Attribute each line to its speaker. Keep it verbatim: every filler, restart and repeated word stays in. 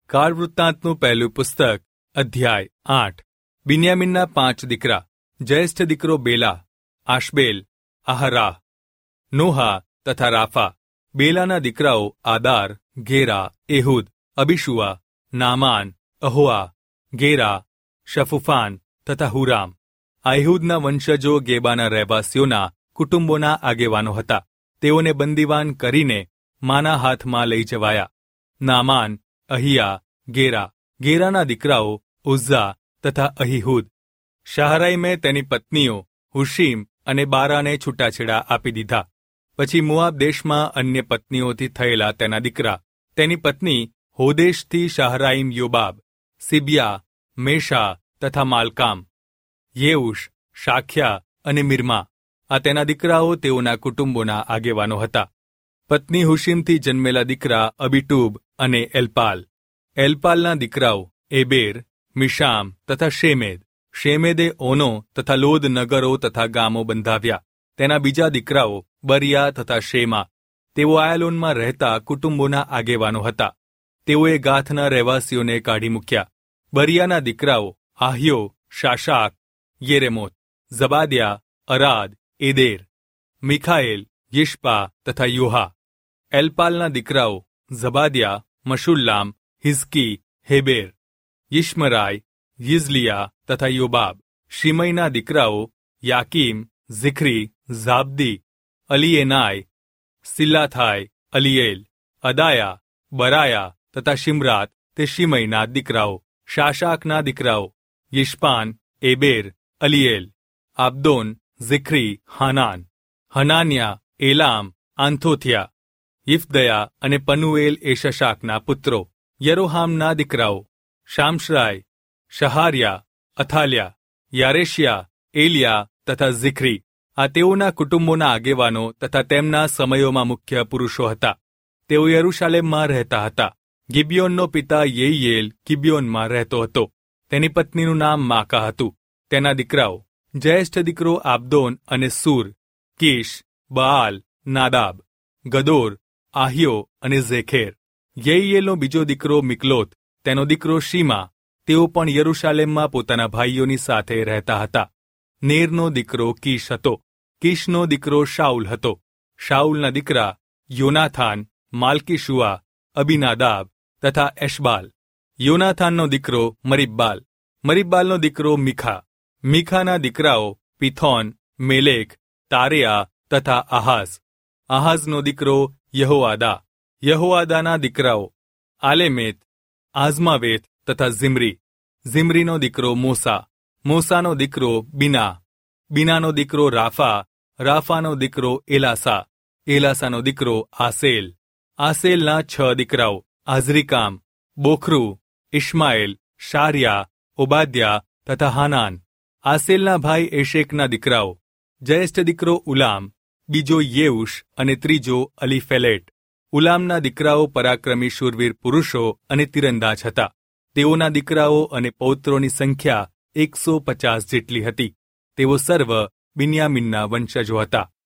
Speaker 1: કાળ વૃત્તાંતનું પહેલું પુસ્તક અધ્યાય આઠ. બિન્યામીનના પાંચ દીકરા. જ્યેષ્ઠ દીકરો બેલા, આશબેલ, આહરાહ, નોહા તથા રાફા. બેલાના દીકરાઓ આદાર, ગેરા, એહુદ, અબીશુઆ, નામાન, અહોઆ, ગેરા, શફુફાન તથા હુરામ. આ એહુદના વંશજો ગેબાના રહેવાસીઓના કુટુંબોના આગેવાનો હતા. તેઓને બંદીવાન કરીને માના હાથમાં લઈ જવાયા. નામાન, અહિયા, ગેરા. ગેરાના દીકરાઓ ઉઝ્ઝા તથા અહીહુદ. શાહરાઈમે તેની પત્નીઓ હુશીમ અને બારાને છૂટાછેડા આપી દીધા. પછી મોઆબ દેશમાં અન્ય પત્નીઓથી થયેલા તેના દીકરા. તેની પત્ની હોદેશથી શાહરાઈમ યોબાબ, સિબિયા, મેશા તથા માલકામ, યેઉશ, શાખ્યા અને મિર્મા. આ તેના દીકરાઓ તેઓના કુટુંબોના આગેવાનો હતા. પત્ની હુશીમથી જન્મેલા દીકરા અબીટૂબ અને એલ્પાલ. એલ્પાલના દીકરાઓ એબેર, મિશામ તથા શેમેદ. શેમેદે ઓનો તથા લોદ નગરો તથા ગામો બંધાવ્યા. તેના બીજા દીકરાઓ બરિયા તથા શેમા. તેઓ આયાલોનમાં રહેતા કુટુંબોના આગેવાનો હતા. તેઓએ ગાથના રહેવાસીઓને કાઢી મૂક્યા. બરિયાના દીકરાઓ આહ્યો, શાશાક, યેરેમોત, ઝબાદ્યા, અરાદ, એદેર, મિખાએલ, યિશ્પા તથા યોહા. એલ્પાલના દીકરાઓ ઝબાદ્યા, મશુલ્લામ, હિઝકી, હેબેર, યિશ્મરાય, યિઝલિયા તથા યોબાબ. શિમઈના દીકરાઓ યાકીમ, ઝિખરી, ઝાબદી, અલીએનાય, સિલ્લાથાય, અલીએલ, અદાયા, બરાયા તથા શિમરાત. તે શિમઈના દીકરાઓ. શાશાકના દીકરાઓ યિશ્પાન, એબેર, અલીએલ, આબદોન, ઝિખરી, હાનાન, હનાન્યા, એલામ, આંથોથિયા, યિફદયા અને પનુએલ એ શશાકના પુત્રો. યરોહામના દીકરાઓ શામશરાય, શહાર્યા, અથાલ્યા, યારેશિયા, એલિયા તથા ઝિખરી. આ તેઓના કુટુંબોના આગેવાનો તથા તેમના સમયોમાં મુખ્ય પુરુષો હતા. તેઓ યરૂશાલેમમાં રહેતા હતા. ગિબિયોનનો પિતા યેઇયેલ ગિબિયોનમાં રહેતો હતો. તેની પત્નીનું નામ માકા હતું. તેના દીકરાઓ જ્યેષ્ઠ દીકરો આબદોન અને સૂર, કીશ, બઆલ, નાદાબ, ગદોર, આહ્યો અને ઝેખેર. યેઇયેલનો બીજો દીકરો મિકલોત. તેનો દીકરો શીમા. તેઓ પણ યરૂશાલેમમાં પોતાના ભાઈઓની સાથે રહેતા હતા. નેરનો દીકરો કીશ હતો. કીશનો દીકરો શાઉલ હતો. શાઉલના દીકરા યોનાથાન, માલ્કીશુઆ, અબીનાદાબ તથા એશબાલ. યોનાથાનનો દીકરો મરિબ્બાલ. મરિબ્બાલનો દીકરો મીખા. મીખાના દીકરાઓ પિથોન, મેલેક, તારેયા તથા આહાઝ. આહાઝનો દીકરો યહોઆદા. યહોઆદાના દીકરાઓ આલેમેત, આઝમાવેત તથા ઝિમરી. ઝિમરીનો દીકરો મોસા. મોસાનો દીકરો બિના. બિનાનો દીકરો રાફા. રાફાનો દીકરો એલાસા. એલાસાનો દીકરો આસેલ. આસેલના છ દીકરાઓ આઝરિકામ, બોખરુ, ઇશ્માએલ, શાર્યા, ઓબાદ્યા તથા હાનાન. આસેલના ભાઈ એશેકના દીકરાઓ જ્યેષ્ઠ દીકરો ઉલામ, બીજો યેઉશ અને ત્રીજો અલીફેલેટ. ઉલામના દીકરાઓ પરાક્રમી શૂરવીર પુરુષો અને તીરંદાજ હતા. તેઓના દીકરાઓ અને પૌત્રોની સંખ્યા એકસો પચાસ જેટલી હતી. તેઓ સર્વ બિન્યામીનના વંશજો હતા.